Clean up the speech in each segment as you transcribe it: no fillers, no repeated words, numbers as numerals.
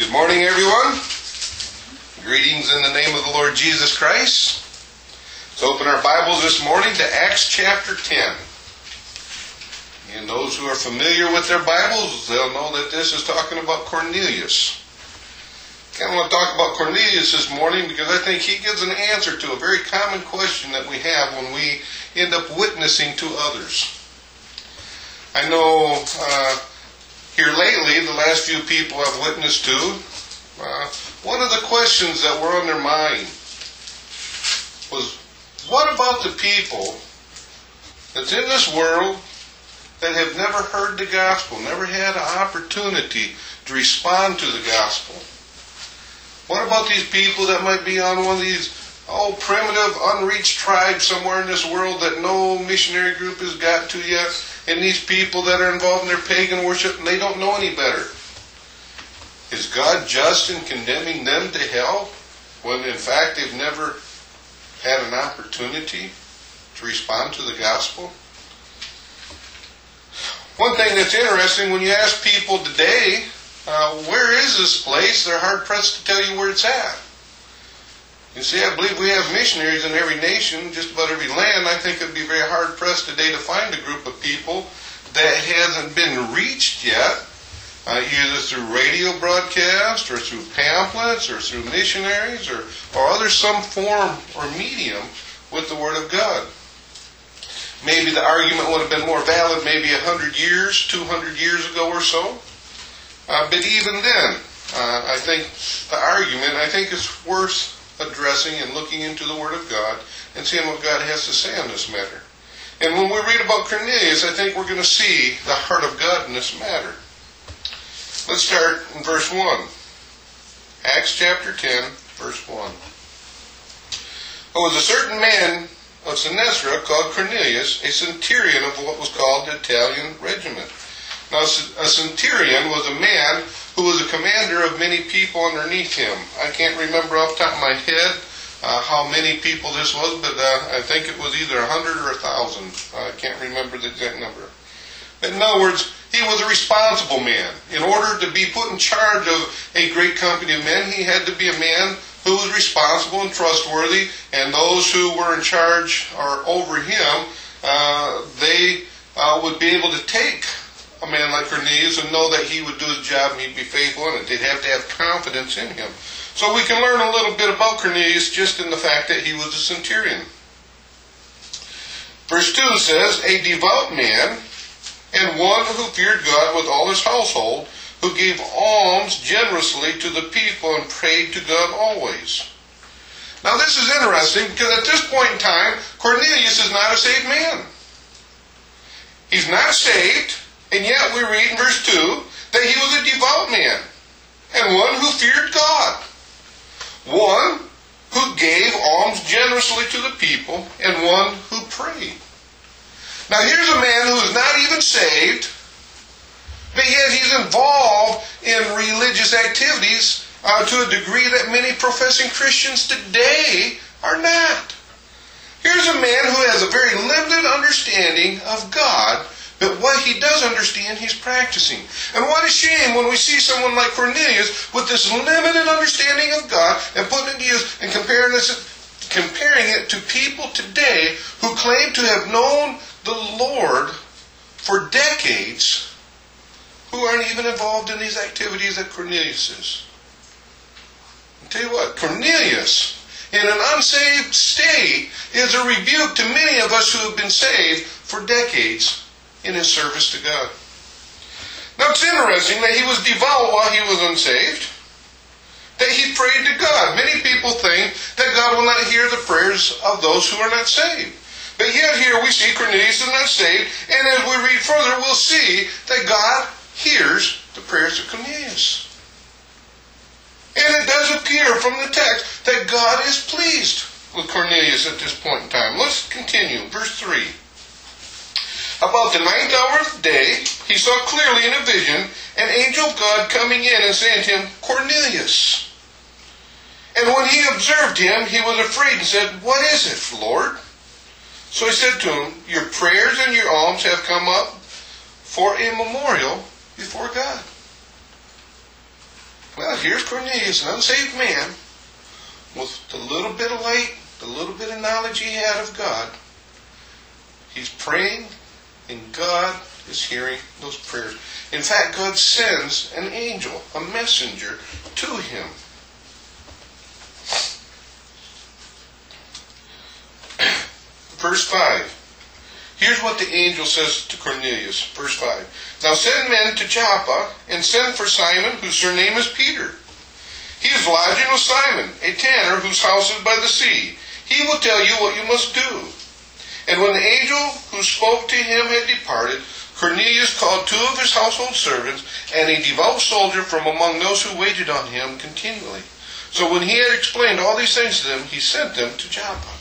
Good morning, everyone. Greetings in the name of the Lord Jesus Christ. Let's open our Bibles this morning to Acts chapter 10. And those who are familiar with their Bibles, they'll know that this is talking about Cornelius. I kind of want to talk about Cornelius this morning because I think he gives an answer to a very common question that we have when we end up witnessing to others. I know here lately, the last few people I've witnessed to, one of the questions that were on their mind was, what about the people that's in this world that have never heard the gospel, never had an opportunity to respond to the gospel? What about these people that might be on one of these primitive, unreached tribes somewhere in this world that no missionary group has got to yet? And these people that are involved in their pagan worship, and they don't know any better. Is God just in condemning them to hell when in fact they've never had an opportunity to respond to the gospel? One thing that's interesting, when you ask people today, where is this place? They're hard-pressed to tell you where it's at. You see, I believe we have missionaries in every nation, just about every land. I think it would be very hard-pressed today to find a group of people that hasn't been reached yet, either through radio broadcast or through pamphlets or through missionaries or other some form or medium with the Word of God. Maybe the argument would have been more valid maybe 100 years, 200 years ago or so. But even then, I think the argument, is worth addressing and looking into the Word of God and seeing what God has to say on this matter. And when we read about Cornelius, I think we're going to see the heart of God in this matter. Let's start in verse 1. Acts chapter 10, verse 1. There was a certain man of Gennesaret called Cornelius, a centurion of what was called the Italian regiment. Now, a centurion was a man who was a commander of many people underneath him. I can't remember off the top of my head how many people this was, but I think it was either 100 or 1,000. I can't remember the exact number. But in other words, he was a responsible man. In order to be put in charge of a great company of men, he had to be a man who was responsible and trustworthy, and those who were in charge or over him, they would be able to take a man like Cornelius and know that he would do his job and he'd be faithful in it. They'd have to have confidence in him. So we can learn a little bit about Cornelius just in the fact that he was a centurion. Verse 2 says, a devout man and one who feared God with all his household, who gave alms generously to the people and prayed to God always. Now this is interesting because at this point in time, Cornelius is not a saved man. He's not saved. And yet we read in verse 2 that he was a devout man and one who feared God. One who gave alms generously to the people and one who prayed. Now here's a man who is not even saved, but yet he's involved in religious activities to a degree that many professing Christians today are not. Here's a man who has a very limited understanding of God, but what he does understand, he's practicing. And what a shame when we see someone like Cornelius with this limited understanding of God and putting it to use and comparing it to people today who claim to have known the Lord for decades, who aren't even involved in these activities that Cornelius is. I'll tell you what, Cornelius, in an unsaved state, is a rebuke to many of us who have been saved for decades in his service to God. Now it's interesting that he was devout while he was unsaved, that he prayed to God. Many people think that God will not hear the prayers of those who are not saved. But yet here we see Cornelius is not saved, and as we read further, we'll see that God hears the prayers of Cornelius. And it does appear from the text that God is pleased with Cornelius at this point in time. Let's continue. Verse 3. About the 9th hour of the day, he saw clearly in a vision an angel of God coming in and saying to him, Cornelius. And when he observed him, he was afraid and said, what is it, Lord? So he said to him, your prayers and your alms have come up for a memorial before God. Well, here's Cornelius, an unsaved man, with the little bit of light, the little bit of knowledge he had of God. He's praying, and God is hearing those prayers. In fact, God sends an angel, a messenger, to him. Verse 5. Here's what the angel says to Cornelius. Verse 5. Now send men to Joppa, and send for Simon, whose surname is Peter. He is lodging with Simon, a tanner, whose house is by the sea. He will tell you what you must do. And when the angel who spoke to him had departed, Cornelius called 2 of his household servants, and a devout soldier from among those who waited on him continually. So when he had explained all these things to them, he sent them to Joppa.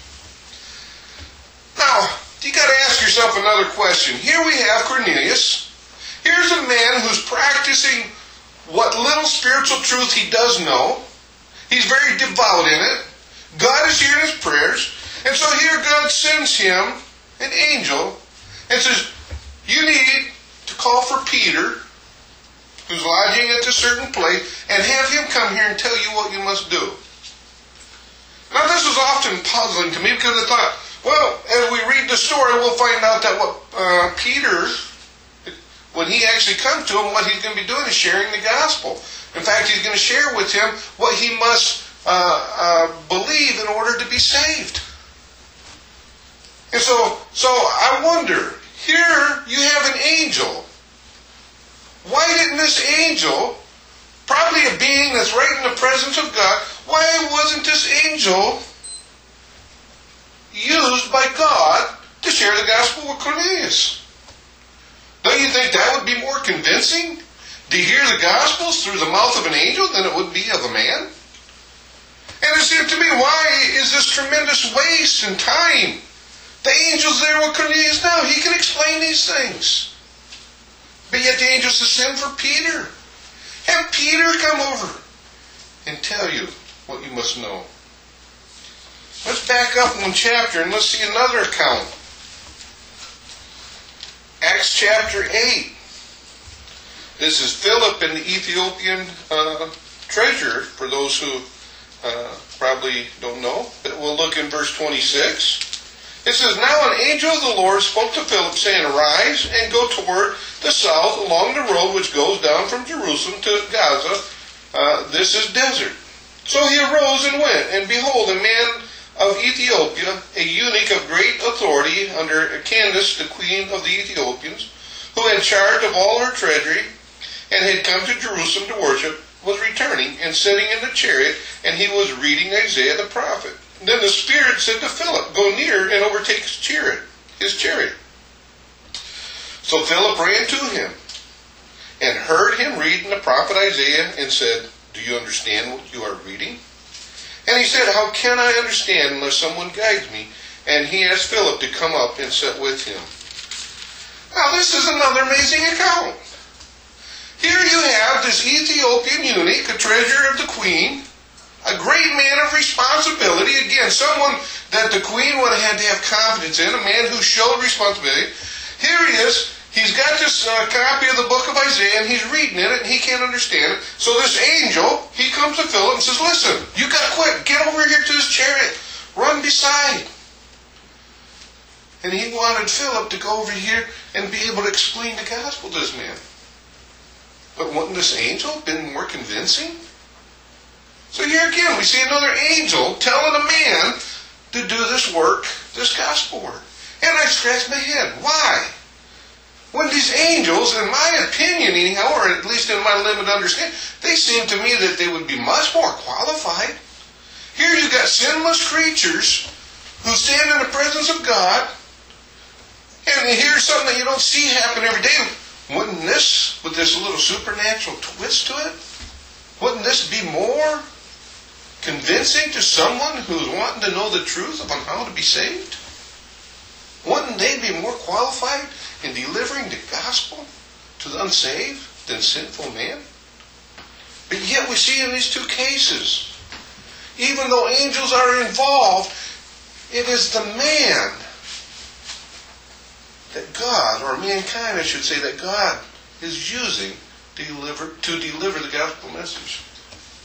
Now, you got to ask yourself another question. Here we have Cornelius. Here's a man who's practicing what little spiritual truth he does know. He's very devout in it. God is hearing his prayers. And so here God sends him an angel and says, you need to call for Peter, who's lodging at a certain place, and have him come here and tell you what you must do. Now this was often puzzling to me because I thought, well, as we read the story, we'll find out that what Peter, when he actually comes to him, what he's going to be doing is sharing the gospel. In fact, he's going to share with him what he must believe in order to be saved. And so I wonder, here you have an angel. Why didn't this angel, probably a being that's right in the presence of God, why wasn't this angel used by God to share the gospel with Cornelius? Don't you think that would be more convincing to hear the gospels through the mouth of an angel than it would be of a man? And it seemed to me, why is this tremendous waste in time? The angel's there with Cornelius now. He can explain these things. But yet the angel says, send for Peter. Have Peter come over and tell you what you must know. Let's back up one chapter and let's see another account. Acts chapter 8. This is Philip and the Ethiopian treasurer, for those who probably don't know. But we'll look in verse 26. It says, now an angel of the Lord spoke to Philip, saying, arise and go toward the south along the road which goes down from Jerusalem to Gaza. This is desert. So he arose and went, and behold, a man of Ethiopia, a eunuch of great authority under Candace, the queen of the Ethiopians, who had charge of all her treasury, and had come to Jerusalem to worship, was returning and sitting in the chariot, and he was reading Isaiah the prophet. Then the Spirit said to Philip, go near and overtake his chariot. So Philip ran to him and heard him reading the prophet Isaiah and said, do you understand what you are reading? And he said, how can I understand unless someone guides me? And he asked Philip to come up and sit with him. Now this is another amazing account. Here you have this Ethiopian eunuch, a treasurer of the queen, a great man of responsibility. Again, someone that the queen would have had to have confidence in, a man who showed responsibility. Here he is. He's got this copy of the book of Isaiah, and he's reading it, and he can't understand it. So this angel, he comes to Philip and says, listen, you got to quit. Get over here to this chariot. Run beside. And he wanted Philip to go over here and be able to explain the gospel to this man. But wouldn't this angel have been more convincing? So here again, we see another angel telling a man to do this work, this gospel work. And I scratch my head. Why? When these angels, in my opinion anyhow, or at least in my limited understanding, they seem to me that they would be much more qualified. Here you've got sinless creatures who stand in the presence of God, and here's something that you don't see happen every day. Wouldn't this, with this little supernatural twist to it, wouldn't this be more convincing to someone who's wanting to know the truth about how to be saved? Wouldn't they be more qualified in delivering the gospel to the unsaved than sinful man? But yet we see in these two cases, even though angels are involved, it is the man that God, or mankind I should say, that God is using to deliver the gospel message.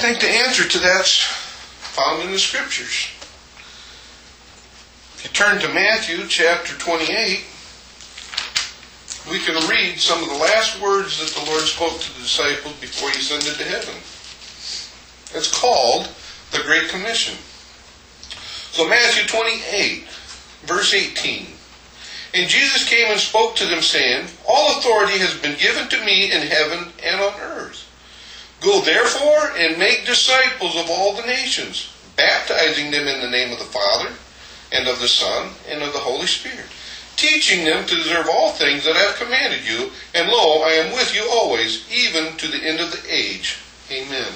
think the answer to that's found in the Scriptures. If you turn to Matthew chapter 28, we can read some of the last words that the Lord spoke to the disciples before He ascended to heaven. It's called the Great Commission. So Matthew 28, verse 18. And Jesus came and spoke to them, saying, All authority has been given to me in heaven and on earth. Go therefore and make disciples of all the nations, baptizing them in the name of the Father, and of the Son, and of the Holy Spirit, teaching them to observe all things that I have commanded you, and lo, I am with you always, even to the end of the age. Amen.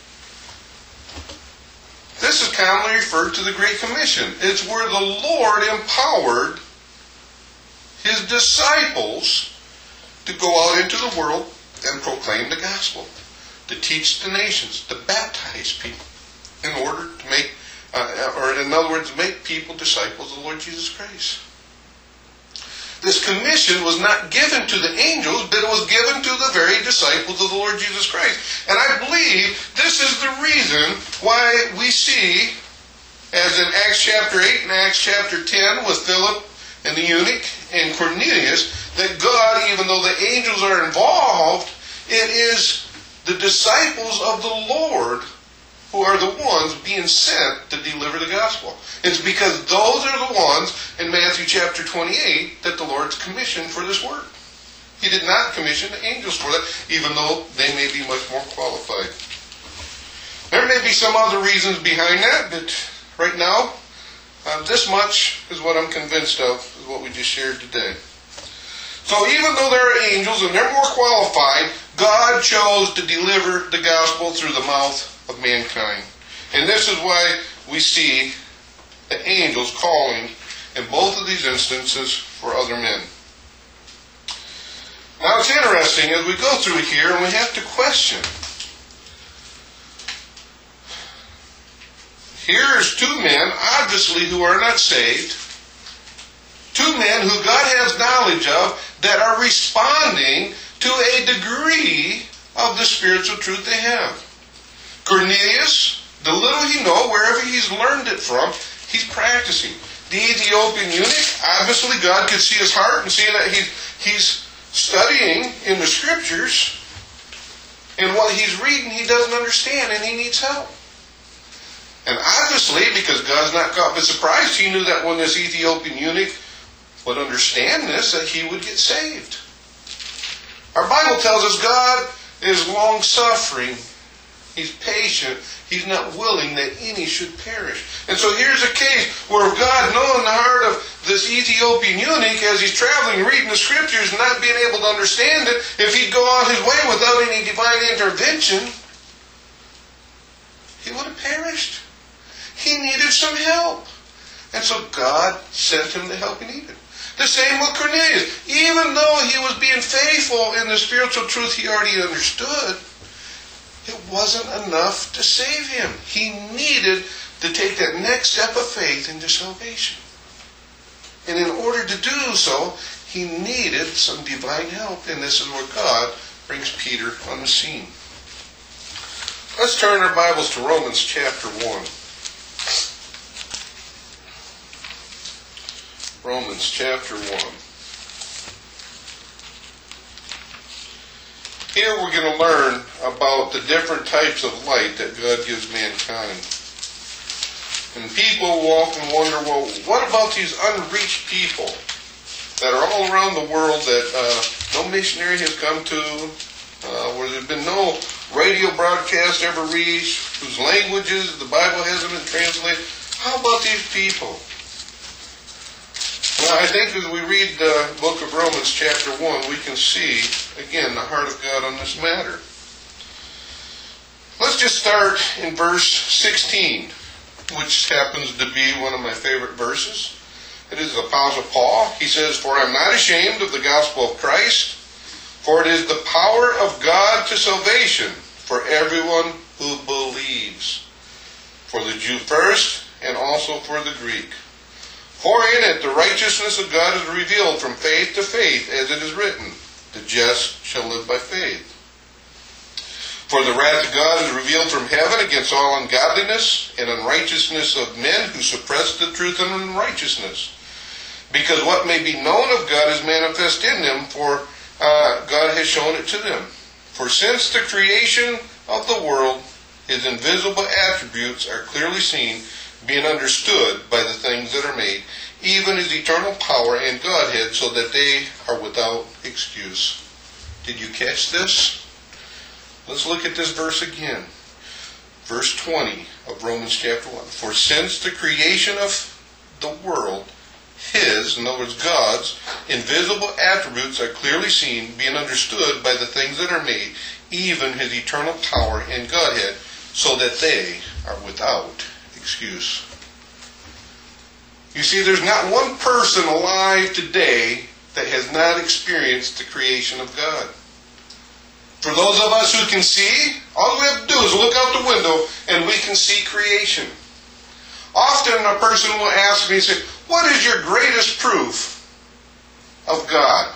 This is commonly referred to the Great Commission. It's where the Lord empowered His disciples to go out into the world and proclaim the gospel, to teach the nations, to baptize people in order to make, or in other words, make people disciples of the Lord Jesus Christ. This commission was not given to the angels, but it was given to the very disciples of the Lord Jesus Christ. And I believe this is the reason why we see, as in Acts chapter 8 and Acts chapter 10 with Philip and the eunuch and Cornelius, that God, even though the angels are involved, it is the disciples of the Lord who are the ones being sent to deliver the gospel. It's because those are the ones in Matthew chapter 28 that the Lord's commissioned for this work. He did not commission the angels for that, even though they may be much more qualified. There may be some other reasons behind that, but right now, this much is what I'm convinced of, is what we just shared today. So even though there are angels and they're more qualified, God chose to deliver the gospel through the mouth of mankind. And this is why we see the angels calling in both of these instances for other men. Now it's interesting as we go through here and we have to question. Here's two men, obviously, who are not saved. Two men who God has knowledge of that are responding to a degree of the spiritual truth they have. Cornelius, the little he knows, wherever he's learned it from, he's practicing. The Ethiopian eunuch, obviously God could see his heart and see that he's studying in the Scriptures, and what he's reading he doesn't understand and he needs help. And obviously, because God's not caught by surprise, he knew that when this Ethiopian eunuch would understand this, that he would get saved. Our Bible tells us God is long-suffering. He's patient. He's not willing that any should perish. And so here's a case where God, knowing the heart of this Ethiopian eunuch as he's traveling, reading the Scriptures, and not being able to understand it, if he'd go on his way without any divine intervention, he would have perished. He needed some help. And so God sent him the help he needed. The same with Cornelius. Even though he was being faithful in the spiritual truth he already understood, it wasn't enough to save him. He needed to take that next step of faith into salvation. And in order to do so, he needed some divine help. And this is where God brings Peter on the scene. Let's turn our Bibles to Romans chapter 1. Romans chapter 1. Here we're going to learn about the different types of light that God gives mankind. And people will often wonder, well, what about these unreached people that are all around the world that no missionary has come to, where there's been no radio broadcast ever reached, whose languages the Bible hasn't been translated? How about these people? Well, I think as we read the book of Romans chapter 1, we can see, again, the heart of God on this matter. Let's just start in verse 16, which happens to be one of my favorite verses. It is the Apostle Paul. He says, "For I am not ashamed of the gospel of Christ, for it is the power of God to salvation for everyone who believes, for the Jew first, and also for the Greek. For in it the righteousness of God is revealed from faith to faith, as it is written, the just shall live by faith. For the wrath of God is revealed from heaven against all ungodliness and unrighteousness of men who suppress the truth in unrighteousness. Because what may be known of God is manifest in them, for God has shown it to them. For since the creation of the world, his invisible attributes are clearly seen, being understood by the things that are made, even his eternal power and Godhead, so that they are without excuse. Did you catch this? Let's look at this verse again. Verse 20 of Romans chapter 1. For since the creation of the world, his, in other words God's, invisible attributes are clearly seen, being understood by the things that are made, even his eternal power and Godhead, so that they are without excuse. You see, there's not one person alive today that has not experienced the creation of God. For those of us who can see, all we have to do is look out the window and we can see creation. Often a person will ask me, say, what is your greatest proof of God?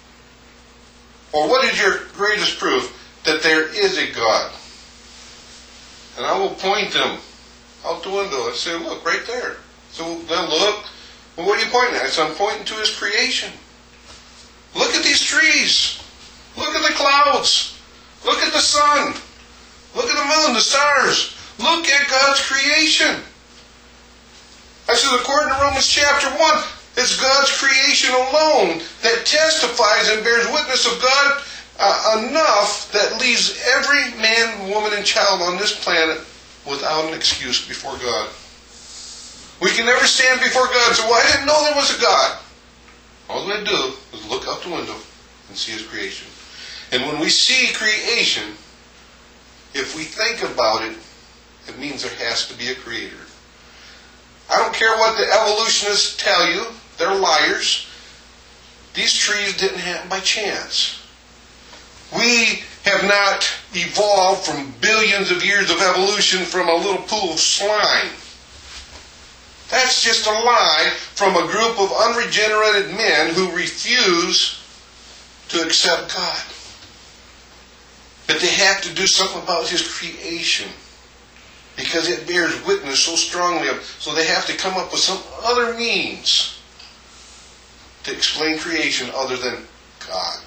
Or what is your greatest proof that there is a God? And I will point them out the window and say, look, right there. So they'll look. Well, what are you pointing at? I said, I'm pointing to his creation. Look at these trees. Look at the clouds. Look at the sun. Look at the moon, the stars. Look at God's creation. I said, according to Romans chapter 1, it's God's creation alone that testifies and bears witness of God enough that leaves every man, woman, and child on this planet without an excuse before God. We can never stand before God and say, well, I didn't know there was a God. All we do is look out the window and see his creation. And when we see creation, if we think about it, it means there has to be a creator. I don't care what the evolutionists tell you. They're liars. These trees didn't happen by chance. We have not evolved from billions of years of evolution from a little pool of slime. That's just a lie from a group of unregenerated men who refuse to accept God. But they have to do something about his creation, because it bears witness so strongly of, so they have to come up with some other means to explain creation other than God.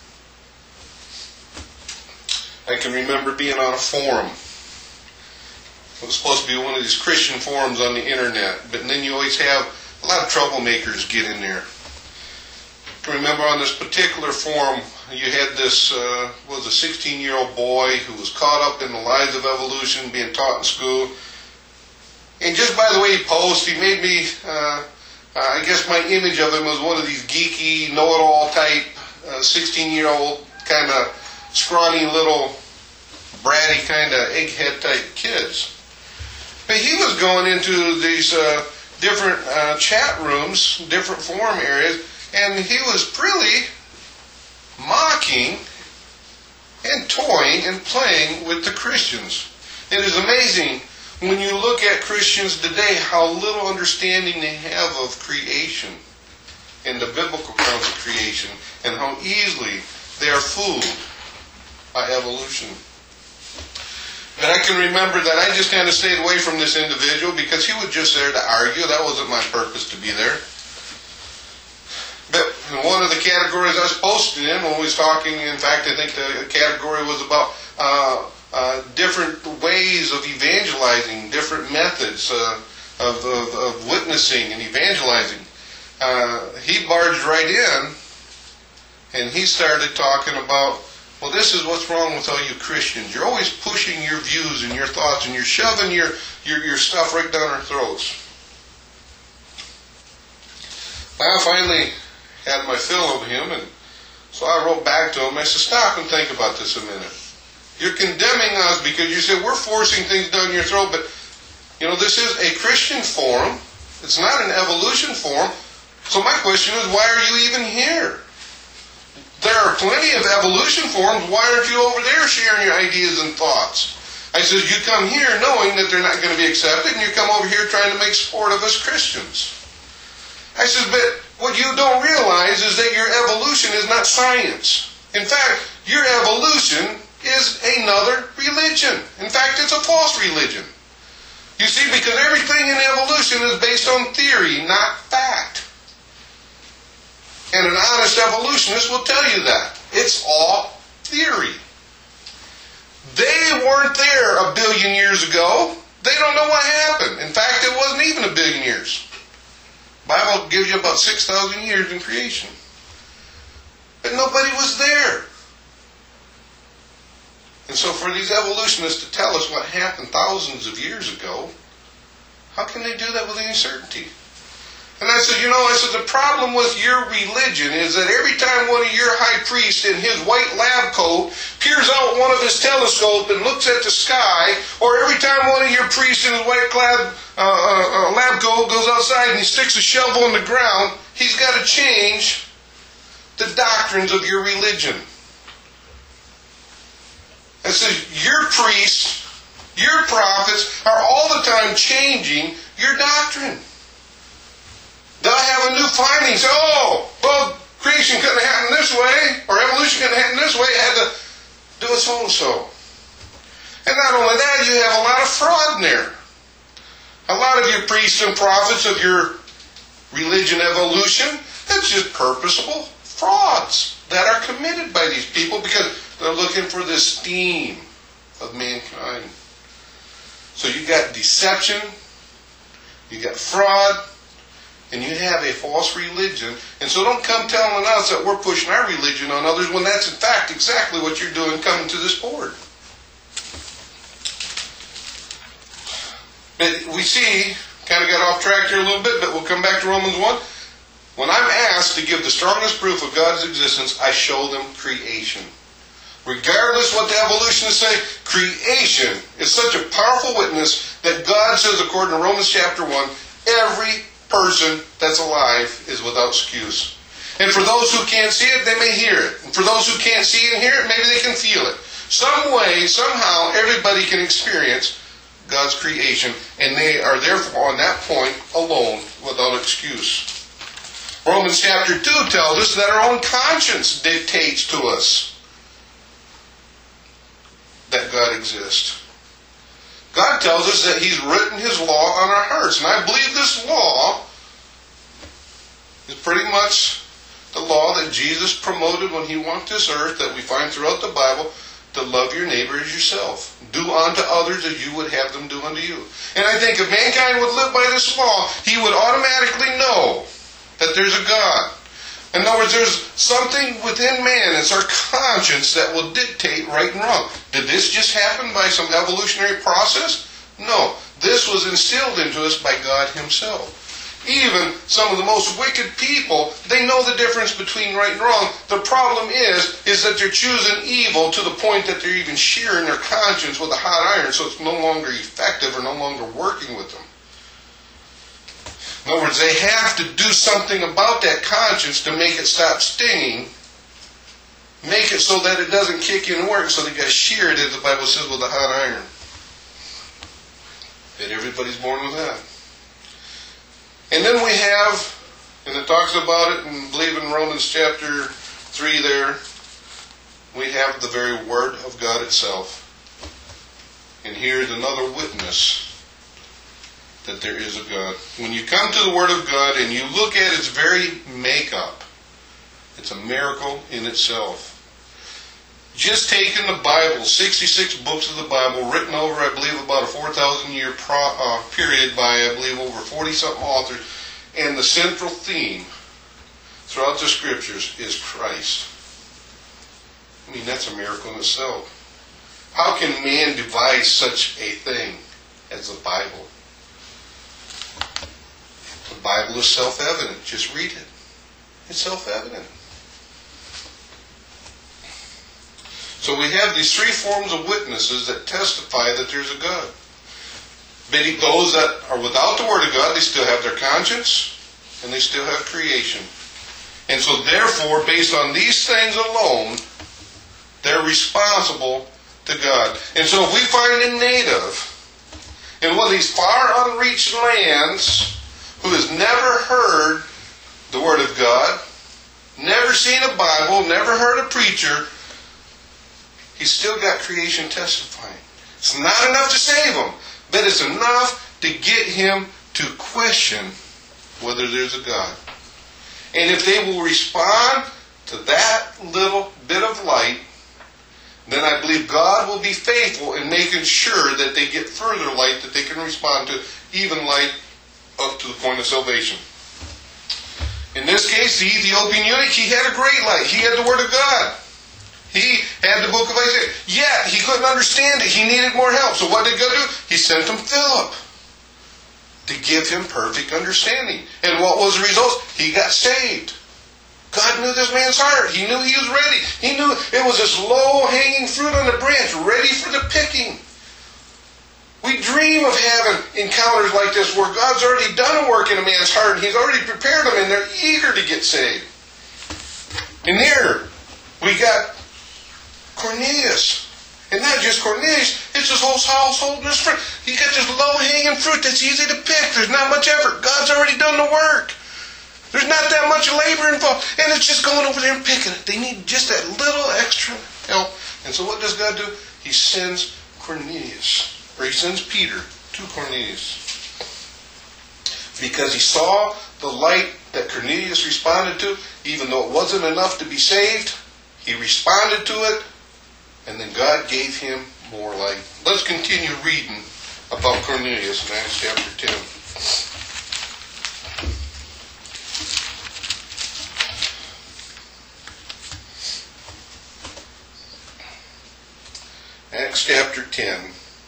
I can remember being on a forum. It was supposed to be one of these Christian forums on the internet, but then you always have a lot of troublemakers get in there. I can remember on this particular forum, you had this, was a 16-year-old boy who was caught up in the lies of evolution being taught in school. And just by the way he posed, he made me, I guess my image of him was one of these geeky, know-it-all type, 16-year-old kind of scrawny little bratty kind of egghead type kids. But he was going into these different chat rooms, different forum areas, and he was really mocking and toying and playing with the Christians. It is amazing when you look at Christians today how little understanding they have of creation and the biblical accounts of creation, and how easily they are fooled by evolution. But I can remember that I just kind of stayed away from this individual because he was just there to argue. That wasn't my purpose to be there. But in one of the categories I was posted in when we was talking, in fact, I think the category was about different ways of evangelizing, different methods of witnessing and evangelizing. He barged right in and he started talking about, well, this is what's wrong with all you Christians. You're always pushing your views and your thoughts, and you're shoving your stuff right down our throats. I finally had my fill of him, and so I wrote back to him. I said, stop and think about this a minute. You're condemning us because you say we're forcing things down your throat, but you know, this is a Christian forum. It's not an evolution forum. So my question is, why are you even here? There are plenty of evolution forums. Why aren't you over there sharing your ideas and thoughts? I said, you come here knowing that they're not going to be accepted, and you come over here trying to make sport of us Christians. I said, but what you don't realize is that your evolution is not science. In fact, your evolution is another religion. In fact, it's a false religion. You see, because everything in evolution is based on theory, not fact. And an honest evolutionist will tell you that. It's all theory. They weren't there a billion years ago. They don't know what happened. In fact, it wasn't even a billion years. The Bible gives you about 6,000 years in creation. But nobody was there. And so for these evolutionists to tell us what happened thousands of years ago, how can they do that with any certainty? And I said, the problem with your religion is that every time one of your high priests in his white lab coat peers out one of his telescope and looks at the sky, or every time one of your priests in his white lab coat goes outside and he sticks a shovel in the ground, he's got to change the doctrines of your religion. I said, your priests, your prophets are all the time changing your doctrine. They'll have a new finding. Say, creation couldn't happen this way, or evolution couldn't happen this way. It had to do it so-and-so. And not only that, you have a lot of fraud in there. A lot of your priests and prophets of your religion evolution, it's just purposeful frauds that are committed by these people because they're looking for the esteem of mankind. So you got deception, you got fraud, and you have a false religion. And so don't come telling us that we're pushing our religion on others when that's in fact exactly what you're doing coming to this board. But we see, kind of got off track here a little bit, but we'll come back to Romans 1. When I'm asked to give the strongest proof of God's existence, I show them creation. Regardless what the evolutionists say, creation is such a powerful witness that God says, according to Romans chapter 1, every person that's alive is without excuse. And for those who can't see it, they may hear it. And for those who can't see it and hear it, maybe they can feel it. Some way, somehow, everybody can experience God's creation, and they are therefore on that point alone without excuse. Romans chapter 2 tells us that our own conscience dictates to us that God exists. God tells us that He's written His law on our hearts. And I believe this law is pretty much the law that Jesus promoted when He walked this earth, that we find throughout the Bible, to love your neighbor as yourself. Do unto others as you would have them do unto you. And I think if mankind would live by this law, he would automatically know that there's a God. In other words, there's something within man, it's our conscience that will dictate right and wrong. Did this just happen by some evolutionary process? No. This was instilled into us by God Himself. Even some of the most wicked people, they know the difference between right and wrong. The problem is that they're choosing evil to the point that they're even shearing their conscience with a hot iron, so it's no longer effective or no longer working with them. In other words, they have to do something about that conscience to make it stop stinging, make it so that it doesn't kick in and work, so they got to shear it, as the Bible says, with a hot iron. And everybody's born with that. And then we have, and it talks about it, and I believe in Romans chapter 3 there, we have the very Word of God itself. And here's another witness that there is a God. When you come to the Word of God and you look at its very makeup, it's a miracle in itself. Just taking the Bible, 66 books of the Bible, written over, I believe, about a 4,000-year period by, I believe, over 40-something authors, and the central theme throughout the Scriptures is Christ. I mean, that's a miracle in itself. How can man devise such a thing as the Bible? The Bible is self-evident. Just read it. It's self-evident. So we have these three forms of witnesses that testify that there's a God. But those that are without the Word of God, they still have their conscience, and they still have creation. And so therefore, based on these things alone, they're responsible to God. And so if we find a native in one of these far unreached lands who has never heard the Word of God, never seen a Bible, never heard a preacher, he's still got creation testifying. It's not enough to save him, but it's enough to get him to question whether there's a God. And if they will respond to that little bit of light, then I believe God will be faithful in making sure that they get further light that they can respond to, even light up to the point of salvation. In this case, the Ethiopian eunuch, he had a great light. He had the Word of God. He had the book of Isaiah. Yet, he couldn't understand it. He needed more help. So what did God do? He sent him Philip to give him perfect understanding. And what was the result? He got saved. God knew this man's heart. He knew he was ready. He knew it was this low-hanging fruit on the branch, ready for the picking. We dream of having encounters like this where God's already done a work in a man's heart. He's already prepared them, and they're eager to get saved. And here, we got Cornelius. And not just Cornelius, it's his whole household and his friend. He got this low-hanging fruit that's easy to pick. There's not much effort. God's already done the work. There's not that much labor involved. And it's just going over there and picking it. They need just that little extra help. And so what does God do? He sends Cornelius, or he sends Peter to Cornelius. Because he saw the light that Cornelius responded to, even though it wasn't enough to be saved, he responded to it, and then God gave him more light. Let's continue reading about Cornelius in Acts chapter 10. Acts chapter 10.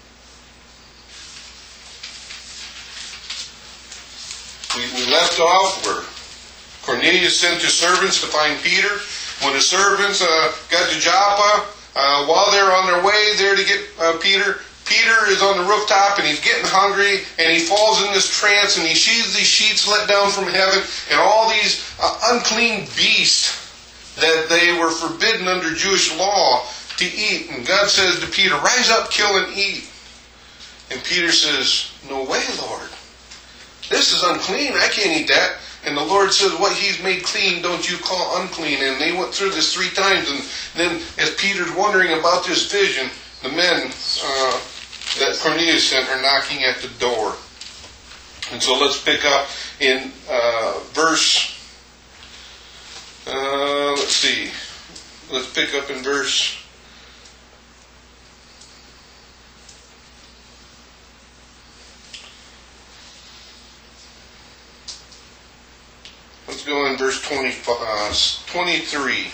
We left off where Cornelius sent his servants to find Peter. When the servants got to Joppa, while they're on their way there to get Peter, Peter is on the rooftop and he's getting hungry and he falls in this trance and he sees these sheets let down from heaven and all these unclean beasts that they were forbidden under Jewish law to eat. And God says to Peter, rise up, kill and eat. And Peter says, no way, Lord. This is unclean. I can't eat that. And the Lord says, what he's made clean, don't you call unclean. And they went through this 3 times. And then as Peter's wondering about this vision, the men that Cornelius sent are knocking at the door. And so let's pick up in verse, let's pick up in verse, let's go in verse 23.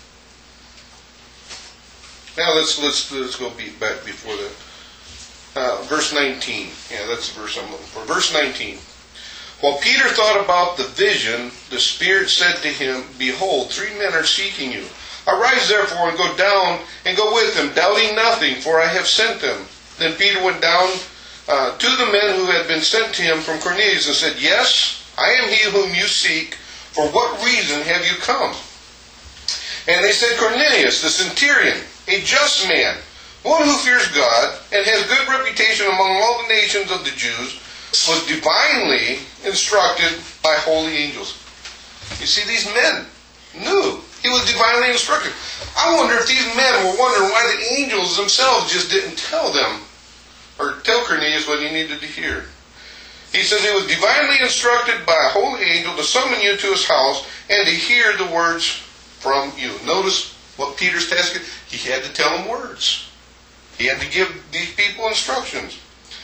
Now let's go back before that. Verse 19. Yeah, that's the verse I'm looking for. Verse 19. While Peter thought about the vision, the Spirit said to him, behold, 3 men are seeking you. Arise therefore and go down and go with them, doubting nothing, for I have sent them. Then Peter went down to the men who had been sent to him from Cornelius and said, yes, I am he whom you seek. For what reason have you come? And they said, Cornelius, the centurion, a just man, one who fears God and has good reputation among all the nations of the Jews, was divinely instructed by holy angels. You see, these men knew he was divinely instructed. I wonder if these men were wondering why the angels themselves just didn't tell them or tell Cornelius what he needed to hear. He says he was divinely instructed by a holy angel to summon you to his house and to hear the words from you. Notice what Peter's task is. He had to tell them words. He had to give these people instructions.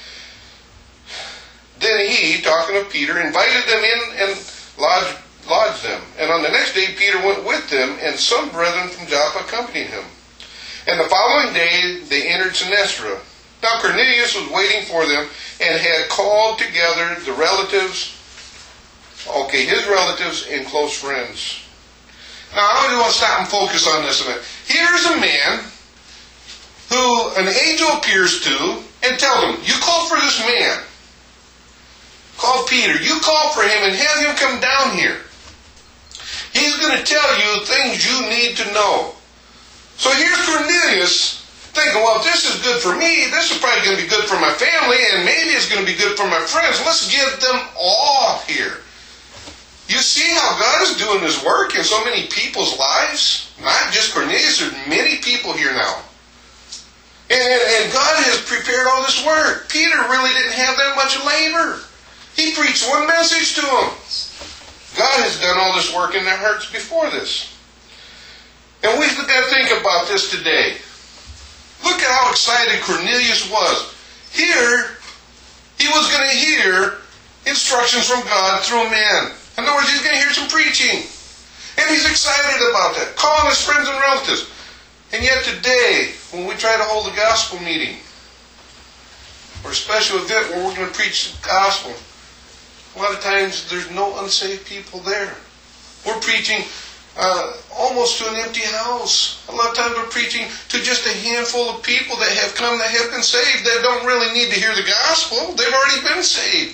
Then he, talking of Peter, invited them in and lodged them. And on the next day Peter went with them, and some brethren from Joppa accompanied him. And the following day they entered Synestra. Now Cornelius was waiting for them and had called together the relatives, his relatives and close friends. Now I really want to stop and focus on this a minute. Here's a man who an angel appears to and tells him, you call for this man. Call Peter. You call for him and have him come down here. He's going to tell you things you need to know. So here's Cornelius thinking, well, if this is good for me, this is probably going to be good for my family, and maybe it's going to be good for my friends. Let's give them all here. You see how God is doing His work in so many people's lives? Not just Cornelius, there's many people here now. And God has prepared all this work. Peter really didn't have that much labor. He preached one message to them. God has done all this work in their hearts before this. And we've got to think about this today. Look at how excited Cornelius was. Here, he was going to hear instructions from God through a man. In other words, he's going to hear some preaching. And he's excited about that, calling his friends and relatives. And yet today, when we try to hold a gospel meeting, or a special event where we're going to preach the gospel, a lot of times there's no unsaved people there. We're preaching almost to an empty house. A lot of times we're preaching to just a handful of people that have come, that have been saved. They don't really need to hear the gospel. They've already been saved.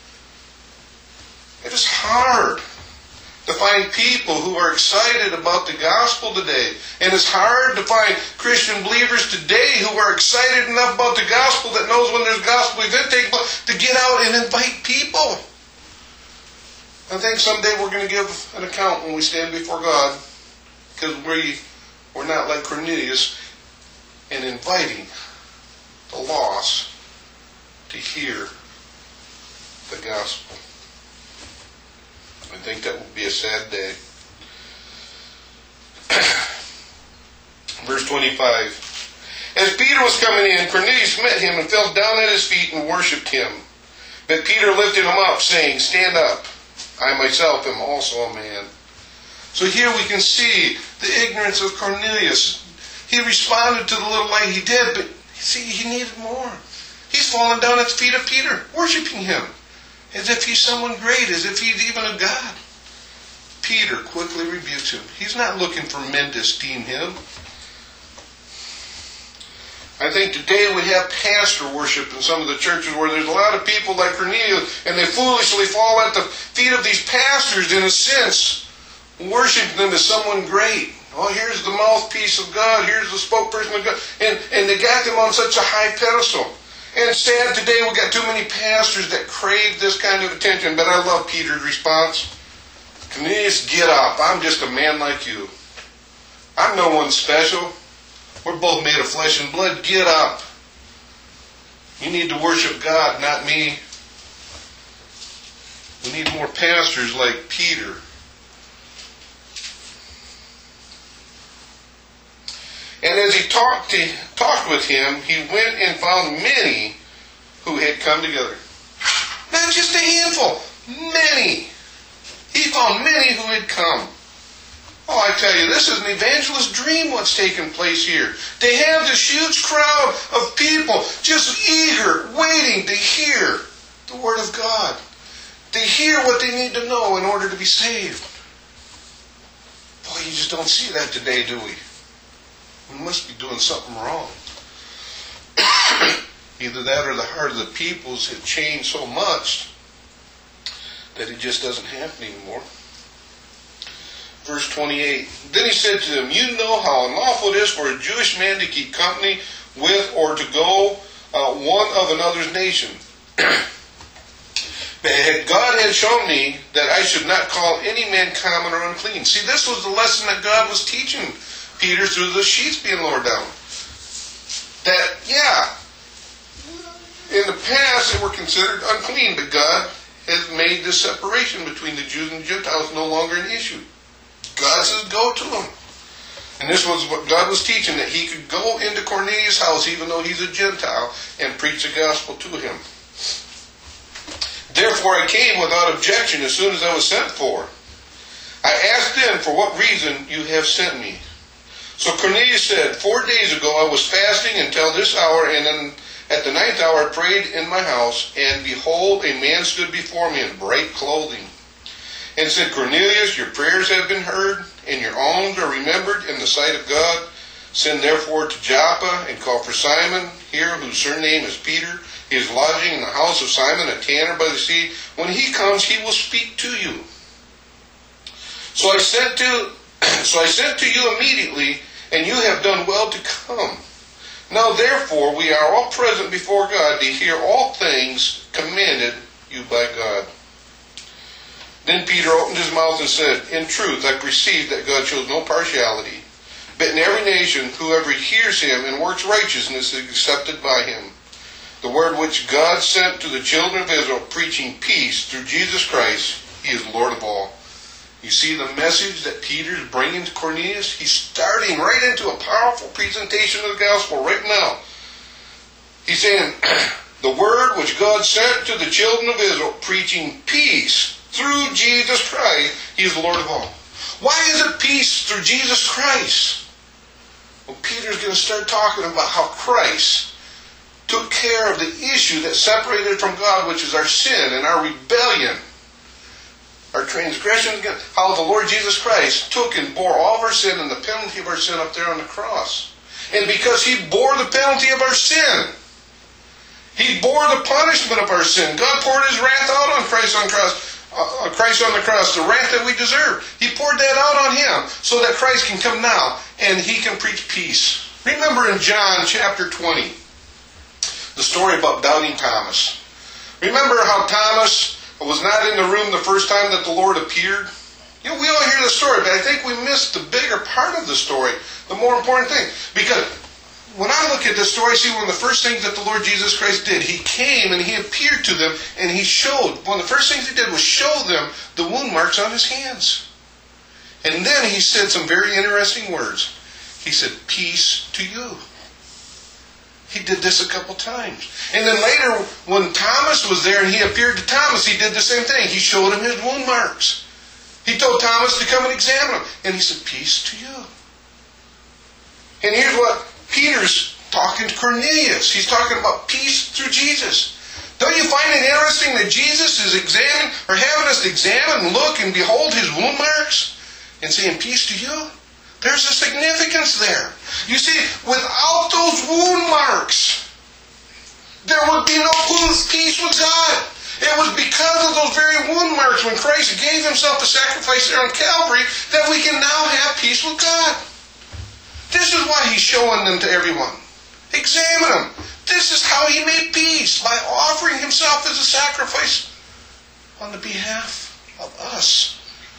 It is hard to find people who are excited about the gospel today. And it's hard to find Christian believers today who are excited enough about the gospel that knows when there's a gospel event taking place to get out and invite people. I think someday we're going to give an account when we stand before God, because we're not like Cornelius in inviting the lost to hear the gospel. I think that will be a sad day. Verse 25. As Peter was coming in, Cornelius met him and fell down at his feet and worshipped him. But Peter lifted him up, saying, "Stand up. I myself am also a man." So here we can see the ignorance of Cornelius. He responded to the little light he did, but see, he needed more. He's fallen down at the feet of Peter, worshiping him, as if he's someone great, as if he's even a god. Peter quickly rebukes him. He's not looking for men to esteem him. I think today we have pastor worship in some of the churches where there's a lot of people like Cornelius, and they foolishly fall at the feet of these pastors, in a sense, worshiping them as someone great. Oh, here's the mouthpiece of God, here's the spokesperson of God, and they got them on such a high pedestal. And it's sad today we got too many pastors that crave this kind of attention, but I love Peter's response. Cornelius, get up. I'm just a man like you. I'm no one special. We're both made of flesh and blood. Get up. You need to worship God, not me. We need more pastors like Peter. And as he talked with him, he went and found many who had come together. Not just a handful, many. He found many who had come. Oh, I tell you, this is an evangelist's dream what's taking place here. They have this huge crowd of people just eager, waiting to hear the Word of God. To hear what they need to know in order to be saved. Boy, you just don't see that today, do we? We must be doing something wrong. Either that or the heart of the peoples have changed so much that it just doesn't happen anymore. Verse 28. Then he said to them, "You know how unlawful it is for a Jewish man to keep company with or to go one of another's nation. But God had shown me that I should not call any man common or unclean." See, this was the lesson that God was teaching Peter through the sheets being lowered down. That, in the past they were considered unclean, but God has made this separation between the Jews and the Gentiles no longer an issue. God says, go to them. And this was what God was teaching, that he could go into Cornelius' house, even though he's a Gentile, and preach the gospel to him. "Therefore I came without objection as soon as I was sent for. I asked them, 'For what reason you have sent me?' So Cornelius said, 4 days ago I was fasting until this hour, and then at the 9th hour I prayed in my house, and behold, a man stood before me in bright clothing, and said, 'Cornelius, your prayers have been heard, and your alms are remembered in the sight of God. Send therefore to Joppa, and call for Simon here, whose surname is Peter. He is lodging in the house of Simon, a tanner by the sea. When he comes, he will speak to you.' So I sent to you immediately, and you have done well to come. Now therefore we are all present before God to hear all things commanded you by God." Then Peter opened his mouth and said, "In truth I perceive that God shows no partiality, but in every nation whoever hears him and works righteousness is accepted by him. The word which God sent to the children of Israel, preaching peace through Jesus Christ. He is Lord of all. You see the message that Peter's bringing to Cornelius? He's starting right into a powerful presentation of the gospel right now. He's saying, the word which God sent to the children of Israel, preaching peace through Jesus Christ. He is the Lord of all. Why is it peace through Jesus Christ? Well, Peter's going to start talking about how Christ took care of the issue that separated from God, which is our sin and our rebellion, our transgression against, how the Lord Jesus Christ took and bore all of our sin and the penalty of our sin up there on the cross. And because He bore the penalty of our sin, He bore the punishment of our sin. God poured His wrath out on Christ on the cross, the wrath that we deserve. He poured that out on Him so that Christ can come now and He can preach peace. Remember in John chapter 20, the story about doubting Thomas. Remember how Thomas was not in the room the first time that the Lord appeared? We all hear the story, but I think we missed the bigger part of the story, the more important thing. Because when I look at this story, I see one of the first things that the Lord Jesus Christ did. He came and He appeared to them and He showed. One of the first things He did was show them the wound marks on His hands. And then He said some very interesting words. He said, peace to you. He did this a couple times. And then later, when Thomas was there and He appeared to Thomas, He did the same thing. He showed him His wound marks. He told Thomas to come and examine him. And He said, peace to you. And here's what Peter's talking to Cornelius. He's talking about peace through Jesus. Don't you find it interesting that Jesus is examining, or having us examine and look and behold His wound marks and saying peace to you? There's a significance there. You see, without those wound marks, there would be no peace with God. It was because of those very wound marks when Christ gave Himself the sacrifice there on Calvary that we can now have peace with God. This is why He's showing them to everyone. Examine Him. This is how He made peace, by offering Himself as a sacrifice on the behalf of us.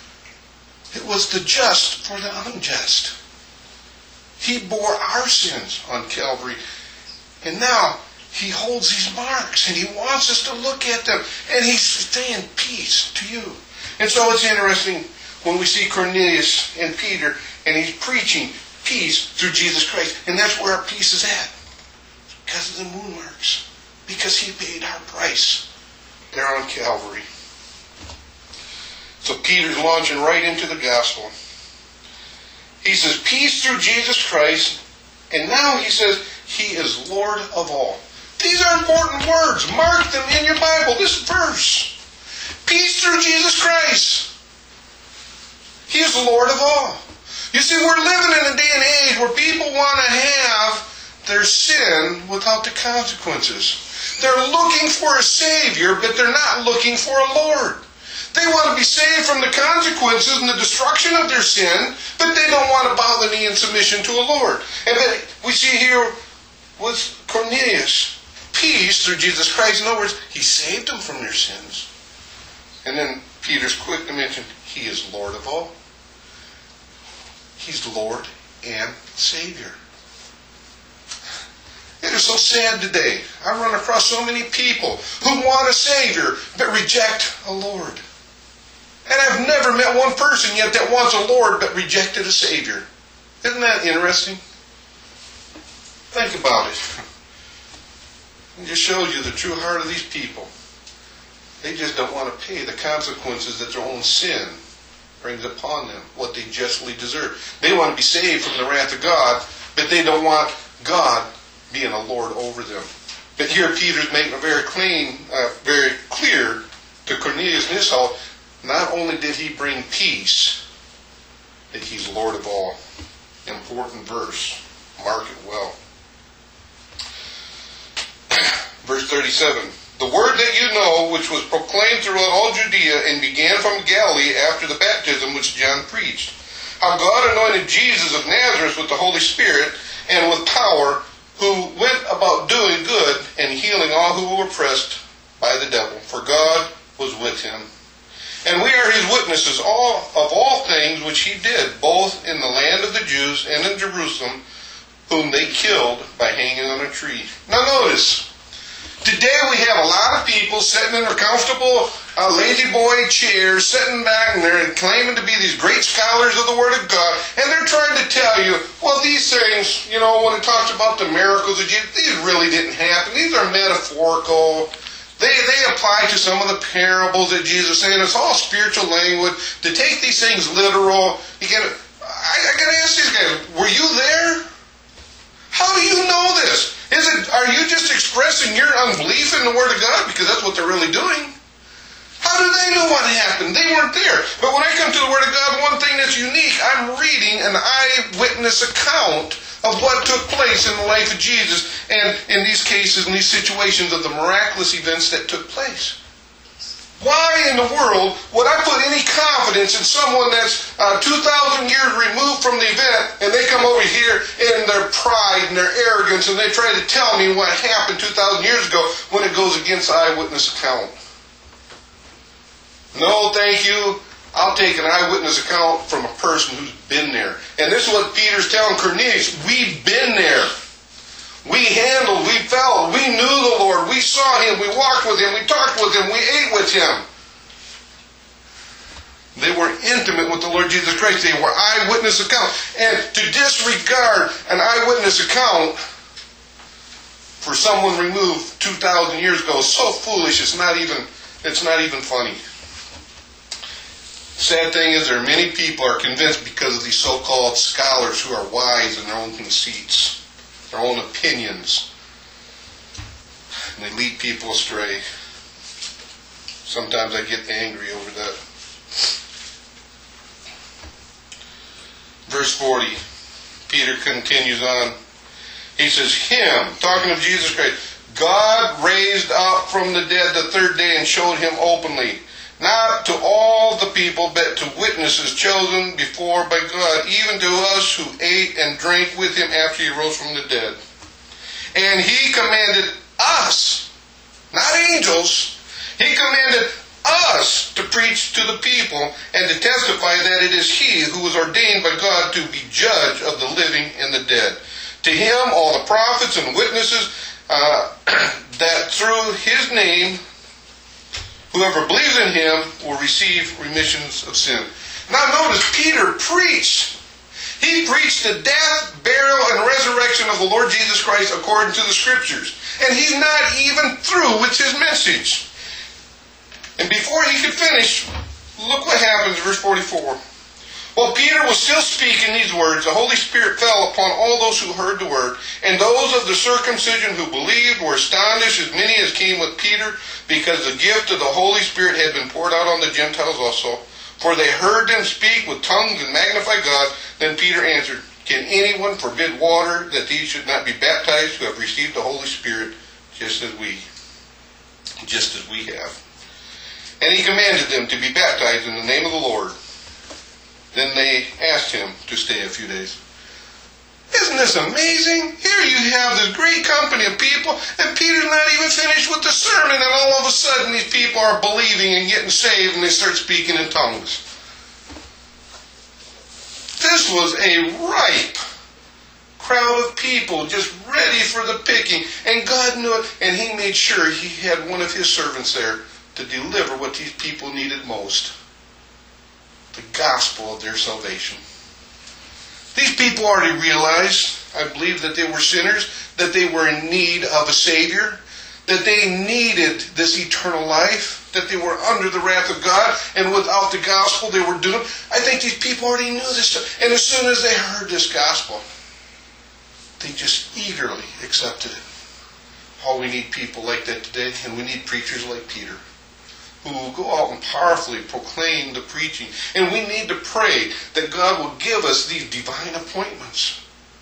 It was the just for the unjust. He bore our sins on Calvary. And now He holds these marks and He wants us to look at them. And He's saying peace to you. And so it's interesting when we see Cornelius and Peter and he's preaching peace through Jesus Christ. And that's where our peace is at. Because of the wound marks. Because He paid our price there on Calvary. So Peter's launching right into the gospel. He says, peace through Jesus Christ. And now he says, He is Lord of all. These are important words. Mark them in your Bible. This verse. Peace through Jesus Christ. He is Lord of all. You see, we're living in a day and age where people want to have their sin without the consequences. They're looking for a Savior, but they're not looking for a Lord. They want to be saved from the consequences and the destruction of their sin, but they don't want to bow the knee in submission to a Lord. And then we see here with Cornelius, peace through Jesus Christ. In other words, He saved them from their sins. And then Peter's quick to mention, He is Lord of all. He's Lord and Savior. It is so sad today. I run across so many people who want a Savior but reject a Lord. And I've never met one person yet that wants a Lord but rejected a Savior. Isn't that interesting? Think about it. It just shows you the true heart of these people. They just don't want to pay the consequences that their own sin brings upon them, what they justly deserve. They want to be saved from the wrath of God, but they don't want God being a Lord over them. But here Peter's making it very clear to Cornelius and his house. Not only did he bring peace, that He's Lord of all. Important verse. Mark it well. Verse 37. The word that you know, which was proclaimed throughout all Judea and began from Galilee after the baptism which John preached, how God anointed Jesus of Nazareth with the Holy Spirit and with power, who went about doing good and healing all who were oppressed by the devil, for God was with Him. And we are His witnesses of all things which He did, both in the land of the Jews and in Jerusalem, whom they killed by hanging on a tree. Now notice, Today we have a lot of people sitting in their comfortable lazy boy chairs, sitting back and they're claiming to be these great scholars of the Word of God, and they're trying to tell you, well, these things, when it talks about the miracles of Jesus, these really didn't happen. These are metaphorical. They apply to some of the parables that Jesus said. It's all spiritual language. To take these things literal, I got to ask these guys, were you there? How do you know this? Are you just expressing your unbelief in the Word of God? Because that's what they're really doing. How do they know what happened? They weren't there. But when I come to the Word of God, one thing that's unique, I'm reading an eyewitness account of what took place in the life of Jesus, and in these cases, in these situations of the miraculous events that took place. Why in the world would I put any confidence in someone that's 2,000 years removed from the event, and they come over here in their pride and their arrogance, and they try to tell me what happened 2,000 years ago when it goes against the eyewitness account? No, thank you. I'll take an eyewitness account from a person who's been there. And this is what Peter's telling Cornelius. We've been there. We handled, we felt, we knew the Lord. We saw Him, we walked with Him, we talked with Him, we ate with Him. They were intimate with the Lord Jesus Christ. They were eyewitness accounts. And to disregard an eyewitness account for someone removed 2,000 years ago is so foolish, it's not even funny. Sad thing is, there are many people are convinced because of these so-called scholars who are wise in their own conceits, their own opinions, and they lead people astray. Sometimes I get angry over that. Verse 40, Peter continues on. He says, Him, talking of Jesus Christ, God raised up from the dead the third day and showed Him openly, not to all the people, but to witnesses chosen before by God, even to us who ate and drank with Him after He rose from the dead. And He commanded us, not angels, He commanded us to preach to the people and to testify that it is He who was ordained by God to be judge of the living and the dead. To Him all the prophets and witnesses that through His name whoever believes in Him will receive remissions of sin. Now notice, Peter preached. He preached the death, burial, and resurrection of the Lord Jesus Christ according to the Scriptures. And he's not even through with his message. And before he could finish, look what happens, verse 44. While Peter was still speaking these words, the Holy Spirit fell upon all those who heard the word, and those of the circumcision who believed were astonished, as many as came with Peter, because the gift of the Holy Spirit had been poured out on the Gentiles also. For they heard them speak with tongues and magnify God. Then Peter answered, Can anyone forbid water that these should not be baptized who have received the Holy Spirit just as we have? And he commanded them to be baptized in the name of the Lord. Then they asked him to stay a few days. Isn't this amazing? Here you have this great company of people, and Peter's not even finished with the sermon, and all of a sudden these people are believing and getting saved, and they start speaking in tongues. This was a ripe crowd of people just ready for the picking, and God knew it, and He made sure He had one of His servants there to deliver what these people needed most. The gospel of their salvation. These people already realized, I believe, that they were sinners, that they were in need of a Savior, that they needed this eternal life, that they were under the wrath of God, and without the gospel they were doomed. I think these people already knew this stuff. And as soon as they heard this gospel, they just eagerly accepted it. Oh, we need people like that today, and we need preachers like Peter, who will go out and powerfully proclaim the preaching. And we need to pray that God will give us these divine appointments.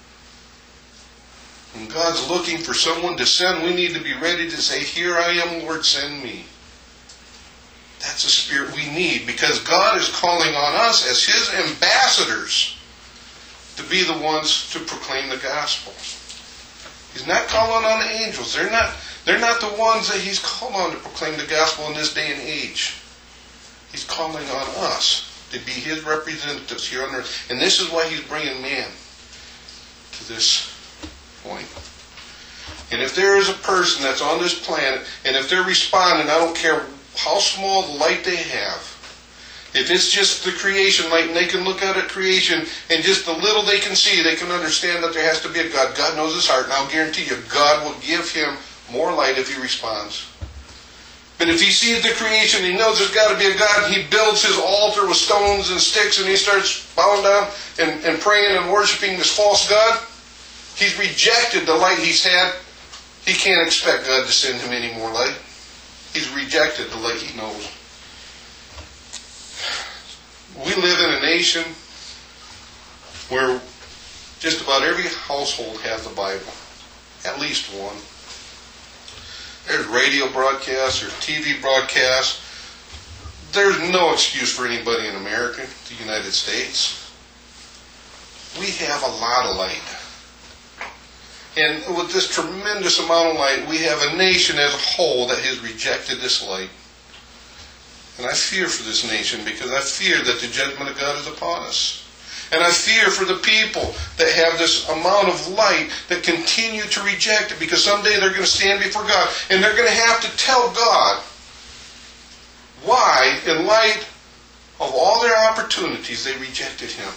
When God's looking for someone to send, we need to be ready to say, Here I am, Lord, send me. That's the spirit we need, because God is calling on us as His ambassadors to be the ones to proclaim the gospel. He's not calling on the angels. They're not the ones that He's called on to proclaim the gospel in this day and age. He's calling on us to be His representatives here on earth. And this is why He's bringing man to this point. And if there is a person that's on this planet, and if they're responding, I don't care how small the light they have, if it's just the creation light and they can look out at creation and just the little they can see, they can understand that there has to be a God. God knows his heart, and I'll guarantee you, God will give him more light if he responds. But if he sees the creation, he knows there's got to be a God, and he builds his altar with stones and sticks, and he starts bowing down and praying and worshiping this false God, he's rejected the light he's had. He can't expect God to send him any more light. He's rejected the light he knows. We live in a nation where just about every household has the Bible. At least one. There's radio broadcasts or TV broadcasts. There's no excuse for anybody in America, the United States. We have a lot of light. And with this tremendous amount of light, we have a nation as a whole that has rejected this light. And I fear for this nation because I fear that the judgment of God is upon us. And I fear for the people that have this amount of light that continue to reject it, because someday they're going to stand before God and they're going to have to tell God why, in light of all their opportunities, they rejected him.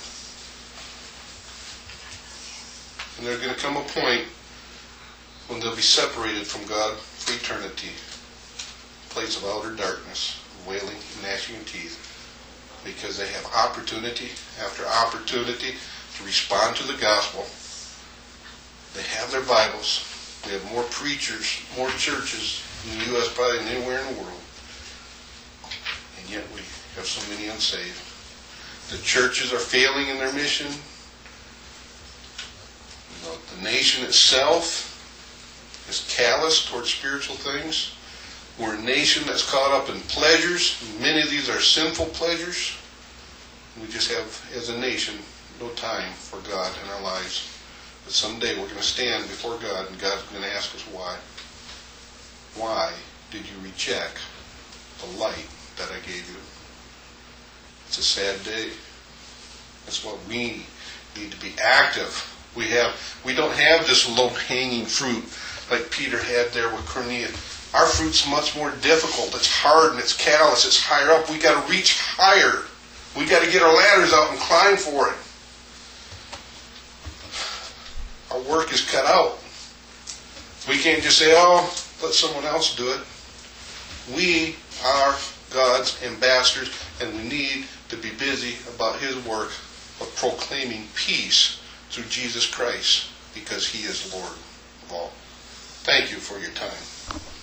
And there's going to come a point when they'll be separated from God for eternity. A place of outer darkness, wailing and gnashing of teeth. Because they have opportunity after opportunity to respond to the gospel. They have their Bibles. We have more preachers, more churches in the U.S. probably than anywhere in the world. And yet we have so many unsaved. The churches are failing in their mission. The nation itself is callous towards spiritual things. We're a nation that's caught up in pleasures. Many of these are sinful pleasures. We just have, as a nation, no time for God in our lives. But someday we're going to stand before God, and God's going to ask us why. Why did you reject the light that I gave you? It's a sad day. That's what we need to be active. We don't have this low-hanging fruit like Peter had there with Cornelius. Our fruit's much more difficult. It's hard and it's callous. It's higher up. We got to reach higher. We got to get our ladders out and climb for it. Our work is cut out. We can't just say, "Oh, let someone else do it." We are God's ambassadors, and we need to be busy about his work of proclaiming peace through Jesus Christ, because he is Lord of all. Thank you for your time.